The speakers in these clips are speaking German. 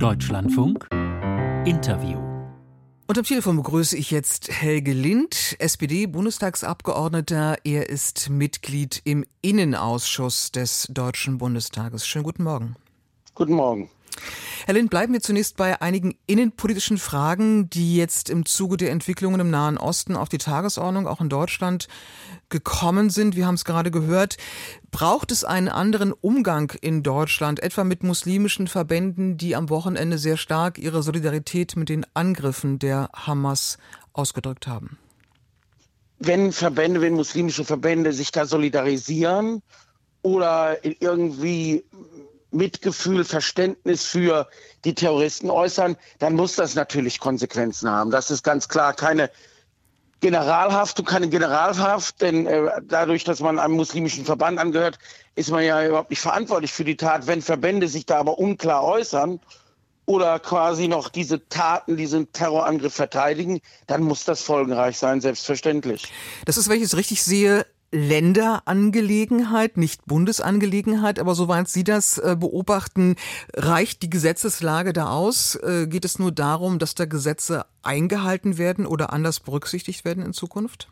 Deutschlandfunk Interview. Und am Telefon begrüße ich jetzt Helge Lind, SPD-Bundestagsabgeordneter. Er ist Mitglied im Innenausschuss des Deutschen Bundestages. Schönen guten Morgen. Guten Morgen. Herr Lind, bleiben wir zunächst bei einigen innenpolitischen Fragen, die jetzt im Zuge der Entwicklungen im Nahen Osten auf die Tagesordnung, auch in Deutschland, gekommen sind. Wir haben es gerade gehört. Braucht es einen anderen Umgang in Deutschland, etwa mit muslimischen Verbänden, die am Wochenende sehr stark ihre Solidarität mit den Angriffen der Hamas ausgedrückt haben? Wenn muslimische Verbände sich da solidarisieren oder irgendwie Mitgefühl, Verständnis für die Terroristen äußern, dann muss das natürlich Konsequenzen haben. Das ist ganz klar keine Generalhaft, denn dadurch, dass man einem muslimischen Verband angehört, ist man ja überhaupt nicht verantwortlich für die Tat. Wenn Verbände sich da aber unklar äußern oder quasi noch diese Taten, diesen Terrorangriff verteidigen, dann muss das folgenreich sein, selbstverständlich. Das ist, wenn ich es richtig sehe, Länderangelegenheit, nicht Bundesangelegenheit, aber soweit Sie das beobachten, reicht die Gesetzeslage da aus? Geht es nur darum, dass da Gesetze eingehalten werden oder anders berücksichtigt werden in Zukunft?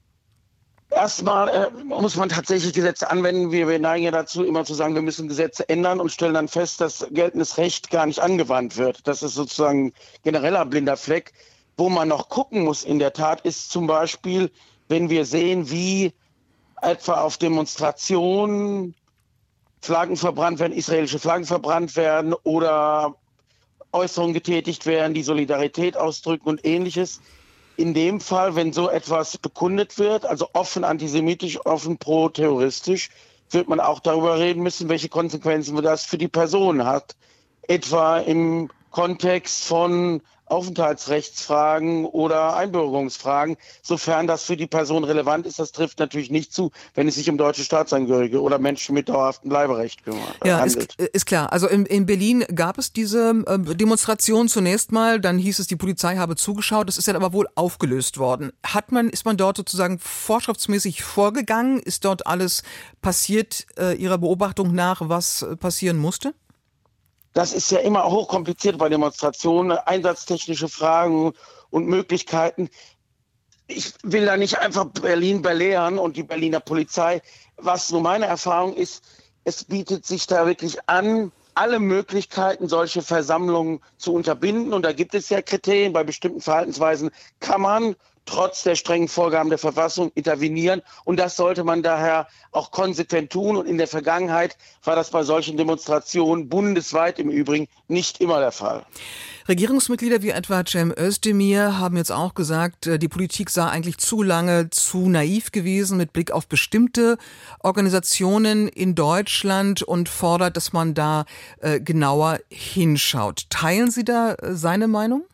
Erstmal muss man tatsächlich Gesetze anwenden. Wir neigen ja dazu, immer zu sagen, wir müssen Gesetze ändern und stellen dann fest, dass geltendes Recht gar nicht angewandt wird. Das ist sozusagen ein genereller blinder Fleck. Wo man noch gucken muss in der Tat, ist zum Beispiel, wenn wir sehen, wie etwa auf Demonstrationen Flaggen verbrannt werden, israelische Flaggen verbrannt werden oder Äußerungen getätigt werden, die Solidarität ausdrücken und Ähnliches. In dem Fall, wenn so etwas bekundet wird, also offen antisemitisch, offen pro-terroristisch, wird man auch darüber reden müssen, welche Konsequenzen das für die Person hat. Etwa im Kontext von Aufenthaltsrechtsfragen oder Einbürgerungsfragen, sofern das für die Person relevant ist. Das trifft natürlich nicht zu, wenn es sich um deutsche Staatsangehörige oder Menschen mit dauerhaftem Bleiberecht handelt. Ja, ist klar. Also in Berlin gab es diese Demonstration zunächst mal, dann hieß es, die Polizei habe zugeschaut, das ist dann aber wohl aufgelöst worden. Ist man dort sozusagen vorschriftsmäßig vorgegangen? Ist dort alles passiert, Ihrer Beobachtung nach, was passieren musste? Das ist ja immer hochkompliziert bei Demonstrationen, einsatztechnische Fragen und Möglichkeiten. Ich will da nicht einfach Berlin belehren und die Berliner Polizei. Was nur meine Erfahrung ist, es bietet sich da wirklich an, alle Möglichkeiten, solche Versammlungen zu unterbinden. Und da gibt es ja Kriterien. Bei bestimmten Verhaltensweisen kann man trotz der strengen Vorgaben der Verfassung intervenieren. Und das sollte man daher auch konsequent tun. Und in der Vergangenheit war das bei solchen Demonstrationen bundesweit im Übrigen nicht immer der Fall. Regierungsmitglieder wie etwa Cem Özdemir haben jetzt auch gesagt, die Politik sei eigentlich zu lange zu naiv gewesen mit Blick auf bestimmte Organisationen in Deutschland und fordert, dass man da genauer hinschaut. Teilen Sie da seine Meinung?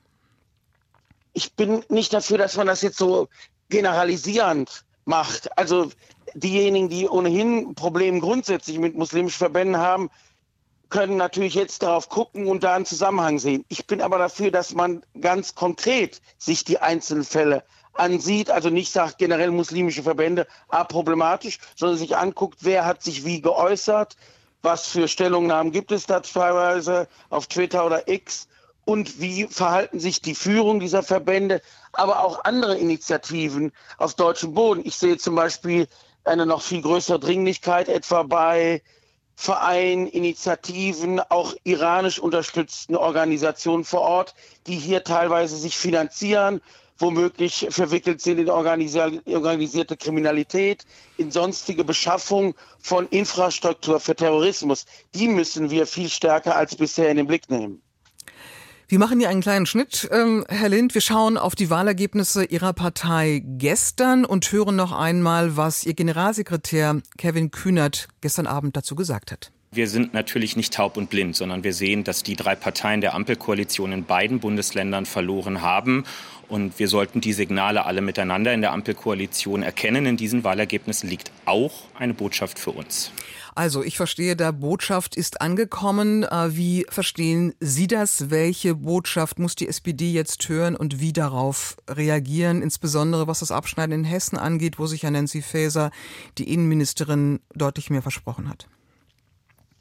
Ich bin nicht dafür, dass man das jetzt so generalisierend macht. Also diejenigen, die ohnehin Probleme grundsätzlich mit muslimischen Verbänden haben, können natürlich jetzt darauf gucken und da einen Zusammenhang sehen. Ich bin aber dafür, dass man ganz konkret sich die einzelnen Fälle ansieht, also nicht sagt, generell muslimische Verbände, problematisch, sondern sich anguckt, wer hat sich wie geäußert, was für Stellungnahmen gibt es da teilweise auf Twitter oder X, und wie verhalten sich die Führung dieser Verbände, aber auch andere Initiativen auf deutschem Boden. Ich sehe zum Beispiel eine noch viel größere Dringlichkeit etwa bei Vereinen, Initiativen, auch iranisch unterstützten Organisationen vor Ort, die hier teilweise sich finanzieren, womöglich verwickelt sind in organisierte Kriminalität, in sonstige Beschaffung von Infrastruktur für Terrorismus. Die müssen wir viel stärker als bisher in den Blick nehmen. Wir machen hier einen kleinen Schnitt, Herr Lind. Wir schauen auf die Wahlergebnisse Ihrer Partei gestern und hören noch einmal, was Ihr Generalsekretär Kevin Kühnert gestern Abend dazu gesagt hat. Wir sind natürlich nicht taub und blind, sondern wir sehen, dass die drei Parteien der Ampelkoalition in beiden Bundesländern verloren haben. Und wir sollten die Signale alle miteinander in der Ampelkoalition erkennen. In diesen Wahlergebnissen liegt auch eine Botschaft für uns. Also ich verstehe, der Botschaft ist angekommen. Wie verstehen Sie das? Welche Botschaft muss die SPD jetzt hören und wie darauf reagieren? Insbesondere was das Abschneiden in Hessen angeht, wo sich ja Nancy Faeser, die Innenministerin, deutlich mehr versprochen hat.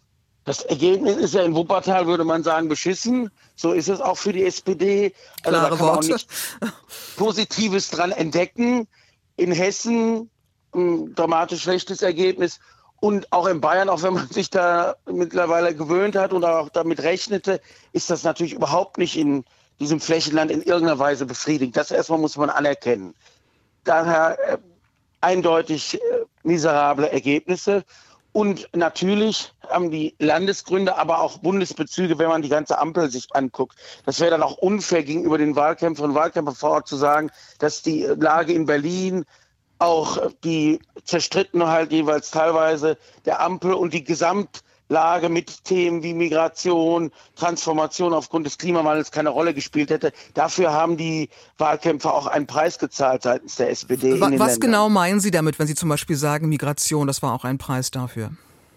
Das Ergebnis ist ja in Wuppertal, würde man sagen, beschissen. So ist es auch für die SPD. Also Klare da kann man auch Worte. nichts Positives dran entdecken. In Hessen ein dramatisch schlechtes Ergebnis. Und auch in Bayern, auch wenn man sich da mittlerweile gewöhnt hat und auch damit rechnete, ist das natürlich überhaupt nicht in diesem Flächenland in irgendeiner Weise befriedigend. Das erstmal muss man anerkennen. Daher eindeutig miserable Ergebnisse. Und natürlich haben die Landesgründe, aber auch Bundesbezüge, wenn man die ganze Ampel sich anguckt. Das wäre dann auch unfair gegenüber den Wahlkämpferinnen und Wahlkämpfern vor Ort zu sagen, dass die Lage in Berlin, auch die Zerstrittenheit jeweils teilweise der Ampel und die Gesamtlage mit Themen wie Migration, Transformation aufgrund des Klimawandels keine Rolle gespielt hätte. Dafür haben die Wahlkämpfer auch einen Preis gezahlt seitens der SPD in den Was Ländern. genau meinen Sie damit, wenn Sie zum Beispiel sagen, Migration, das war auch ein Preis dafür?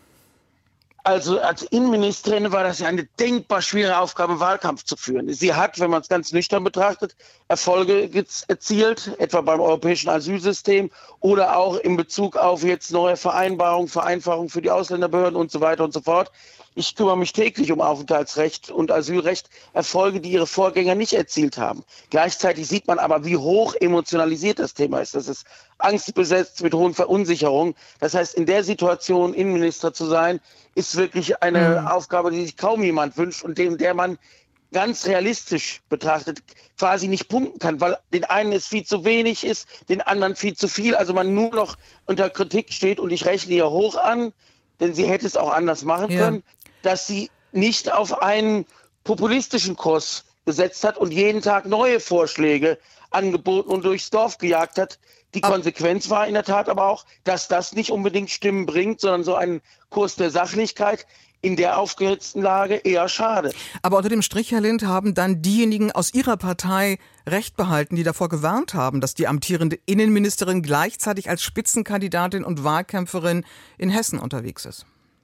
Also als Innenministerin war das ja eine denkbar schwere Aufgabe, Wahlkampf zu führen. Sie hat, wenn man es ganz nüchtern betrachtet, Erfolge erzielt, etwa beim europäischen Asylsystem oder auch in Bezug auf jetzt neue Vereinbarungen, Vereinfachungen für die Ausländerbehörden und so weiter und so fort. Ich kümmere mich täglich um Aufenthaltsrecht und Asylrecht, Erfolge, die ihre Vorgänger nicht erzielt haben. Gleichzeitig sieht man aber, wie hoch emotionalisiert das Thema ist. Das ist angstbesetzt mit hohen Verunsicherungen. Das heißt, in der Situation Innenminister zu sein, ist wirklich eine Aufgabe, die sich kaum jemand wünscht und der man ganz realistisch betrachtet quasi nicht punkten kann, weil den einen es viel zu wenig ist, den anderen viel zu viel, also man nur noch unter Kritik steht. Und ich rechne ihr hoch an, denn sie hätte es auch anders machen können, dass sie nicht auf einen populistischen Kurs gesetzt hat und jeden Tag neue Vorschläge angeboten und durchs Dorf gejagt hat. Die Konsequenz war in der Tat aber auch, dass das nicht unbedingt Stimmen bringt, sondern so einen Kurs der Sachlichkeit in der aufgehitzten Lage eher schade. Aber unter dem Strich, Herr Lindh, haben dann diejenigen aus Ihrer Partei Recht behalten, die davor gewarnt haben, dass die amtierende Innenministerin gleichzeitig als Spitzenkandidatin und Wahlkämpferin in Hessen unterwegs ist.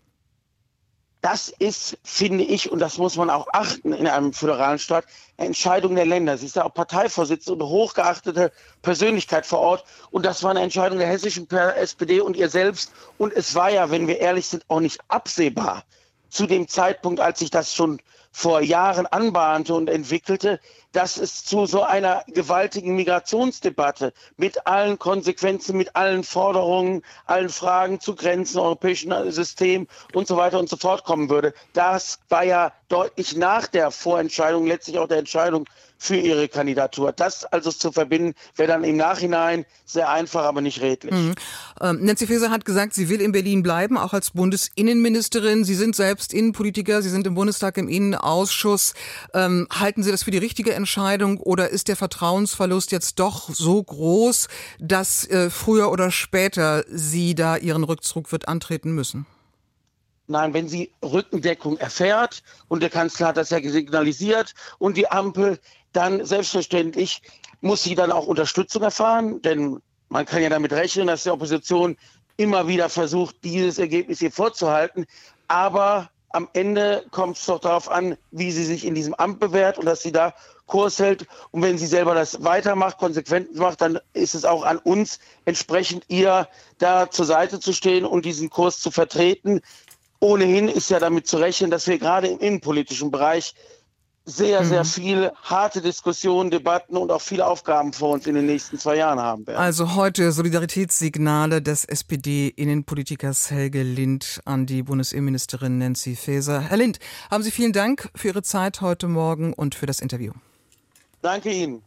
Das ist, finde ich, und das muss man auch achten in einem föderalen Staat, eine Entscheidung der Länder. Sie ist ja auch Parteivorsitzende und hochgeachtete Persönlichkeit vor Ort. Und das war eine Entscheidung der hessischen SPD und ihr selbst. Und es war ja, wenn wir ehrlich sind, auch nicht absehbar zu dem Zeitpunkt, als sich das schon vor Jahren anbahnte und entwickelte, dass es zu so einer gewaltigen Migrationsdebatte mit allen Konsequenzen, mit allen Forderungen, allen Fragen zu Grenzen, europäischen System und so weiter und so fort kommen würde. Das war ja deutlich nach der Vorentscheidung, letztlich auch der Entscheidung für ihre Kandidatur. Das also zu verbinden, wäre dann im Nachhinein sehr einfach, aber nicht redlich. Nancy Faeser hat gesagt, sie will in Berlin bleiben, auch als Bundesinnenministerin. Sie sind selbst Innenpolitiker, Sie sind im Bundestag im Innenausschuss. Halten Sie das für die richtige Entscheidung oder ist der Vertrauensverlust jetzt doch so groß, dass früher oder später sie da ihren Rückzug wird antreten müssen? Nein, wenn sie Rückendeckung erfährt, und der Kanzler hat das ja signalisiert, und die Ampel, dann selbstverständlich muss sie dann auch Unterstützung erfahren, denn man kann ja damit rechnen, dass die Opposition immer wieder versucht, dieses Ergebnis hier vorzuhalten. Aber am Ende kommt es doch darauf an, wie sie sich in diesem Amt bewährt und dass sie da Kurs hält. Und wenn sie selber das weitermacht, konsequent macht, dann ist es auch an uns, entsprechend ihr da zur Seite zu stehen und diesen Kurs zu vertreten. Ohnehin ist ja damit zu rechnen, dass wir gerade im innenpolitischen Bereich sehr, sehr viel harte Diskussionen, Debatten und auch viele Aufgaben vor uns in den nächsten 2 Jahren haben werden. Also heute Solidaritätssignale des SPD-Innenpolitikers Helge Lindh an die Bundesinnenministerin Nancy Faeser. Herr Lindh, haben Sie vielen Dank für Ihre Zeit heute Morgen und für das Interview. Danke Ihnen.